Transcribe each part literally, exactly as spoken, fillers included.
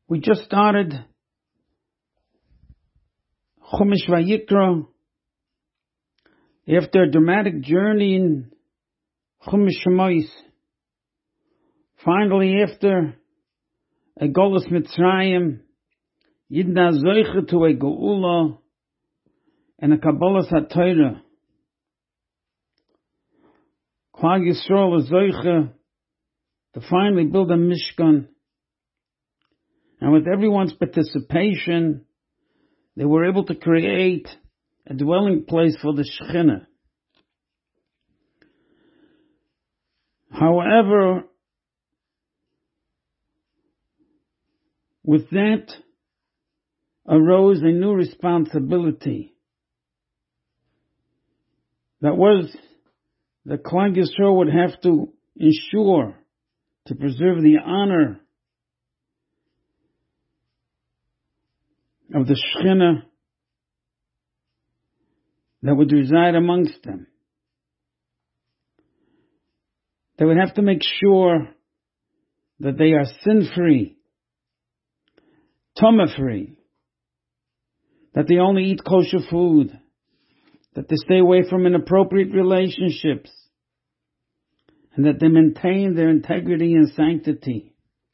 We just started Chumash Vayikra after a dramatic journey in Chumash Shemos. Finally, after a Golus Mitzrayim, Yidna Zoicha to a Geula and a Kabbalas HaTorah. Klal Yisrael is Zoicha to finally build a Mishkan. And with everyone's participation, they were able to create a dwelling place for the Shekhinah. However, with that arose a new responsibility. That was that Klal Yisrael would have to ensure to preserve the honor of the Shekhinah that would reside amongst them. They would have to make sure that they are sin-free, tumah-free, that they only eat kosher food, that they stay away from inappropriate relationships, and that they maintain their integrity and sanctity.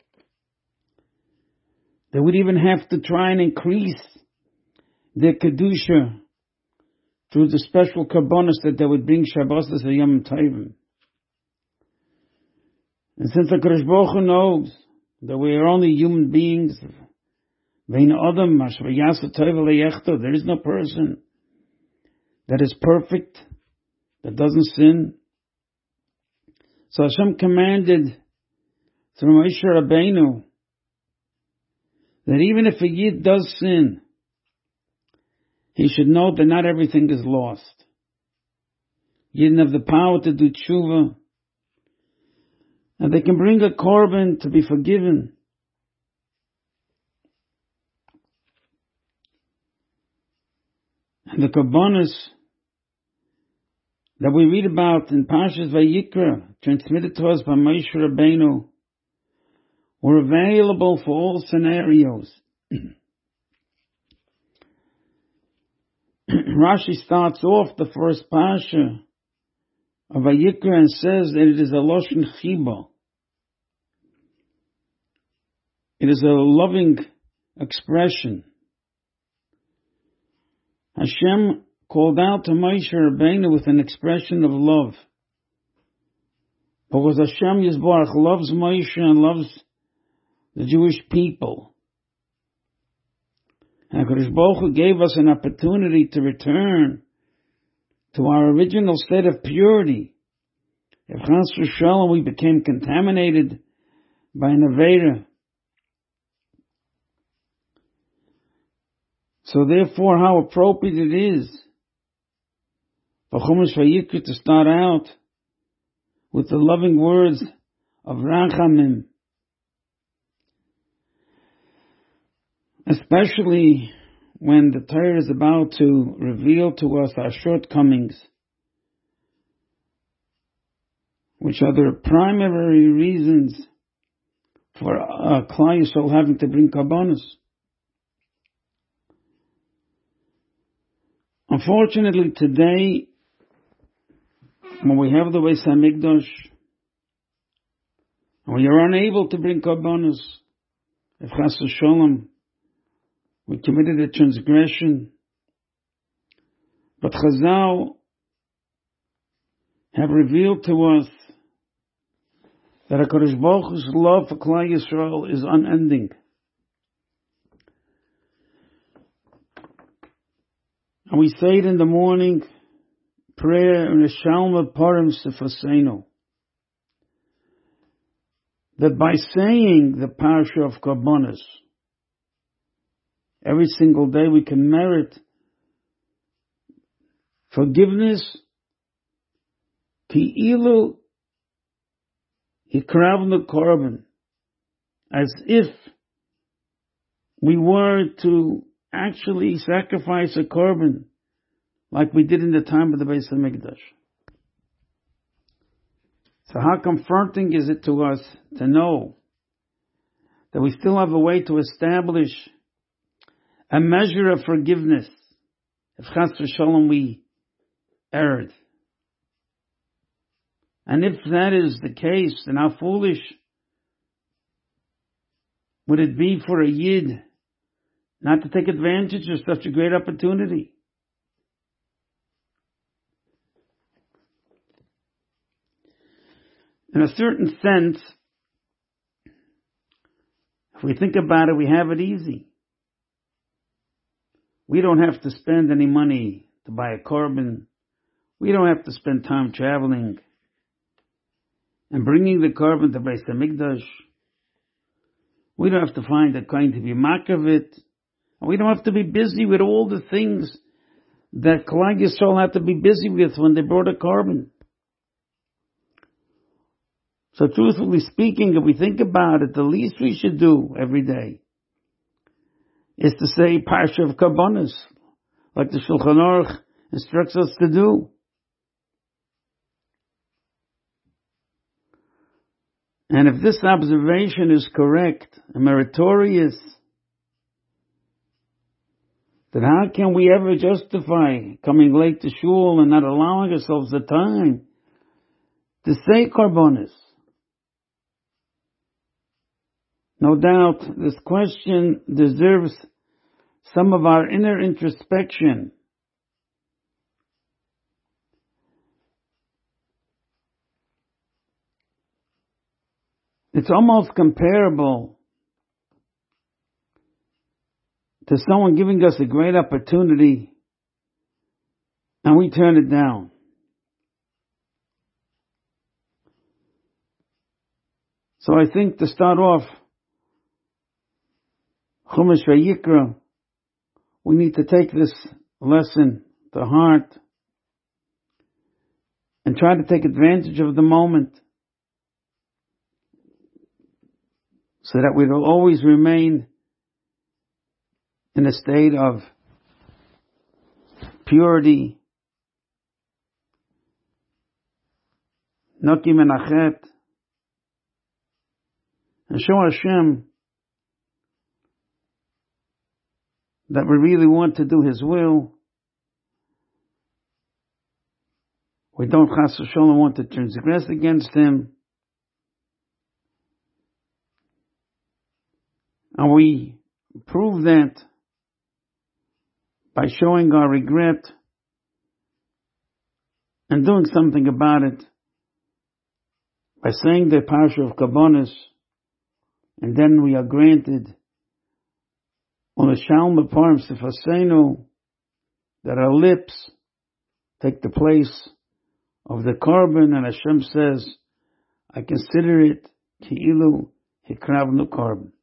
They would even have to try and increase their kedusha through the special karbonos that they would bring Shabbos as a Yom Tovim. And since the Kadosh Baruch Hu knows that we are only human beings, there is no person that is perfect, that doesn't sin. So Hashem commanded through Moshe Rabbeinu that even if a Yid does sin, he should know that not everything is lost. Yidden have the power to do tshuva, and they can bring a korban to be forgiven. And the korbanos that we read about in Parshas Vayikra, transmitted to us by Moshe Rabbeinu, were available for all scenarios. Rashi starts off the first Parsha of Vayikra and says that it is a Loshen Chiba. It is a loving expression. Hashem called out to Moshe Rabbeinu with an expression of love. Because Hashem Yisbarach loves Moshe and loves the Jewish people. And HaKadosh Baruch Hu gave us an opportunity to return to our original state of purity. If Chas v'Shalom we became contaminated by an Avera. So therefore, how appropriate it is for Chumash Vayikra to start out with the loving words of Rachamim. Especially when the Torah is about to reveal to us our shortcomings, which are the primary reasons for uh, Klal Yisrael having to bring karbonos. Unfortunately, today, when we have the Beis Hamikdash, and we are unable to bring karbonos, if Chas v'Shalom we committed a transgression, but Chazal have revealed to us that HaKadosh Baruch Hu's love for Klal Yisrael is unending. And we say it in the morning prayer in the Shalma Parim Sefaseno, that by saying the Parsha of Karbonos every single day we can merit forgiveness. Ki ilu hikravnu korban, as if we were to actually sacrifice a korban like we did in the time of the Beis Hamikdash. So how comforting is it to us to know that we still have a way to establish a measure of forgiveness if chas v'sholom we erred. And if that is the case, then how foolish would it be for a Yid not to take advantage of such a great opportunity? In a certain sense, if we think about it, we have it easy. We don't have to spend any money to buy a korban. We don't have to spend time traveling and bringing the korban to Beis Hamikdash. We don't have to find a kind to be makavit. We don't have to be busy with all the things that Klal Yisrael had to be busy with when they brought a korban. So truthfully speaking, if we think about it, the least we should do every day is to say Parsha of Karbonos, like the Shulchan Aruch instructs us to do. And if this observation is correct and meritorious, then how can we ever justify coming late to shul and not allowing ourselves the time to say Karbonos? No doubt this question deserves some of our inner introspection. It's almost comparable to someone giving us a great opportunity and we turn it down. So I think to start off, Chumash Vayikra, we need to take this lesson to heart and try to take advantage of the moment so that we will always remain in a state of purity, Naki Menachet, and show Hashem that we really want to do His will. We don't chas v'sholom want to transgress against Him. And we prove that by showing our regret and doing something about it, by saying the Parsha of Karbonos, and then we are granted on the Shalom Aparim Sifasenu, that our lips take the place of the korban, and Hashem says, I consider it Ki'ilu Hikravnu korban.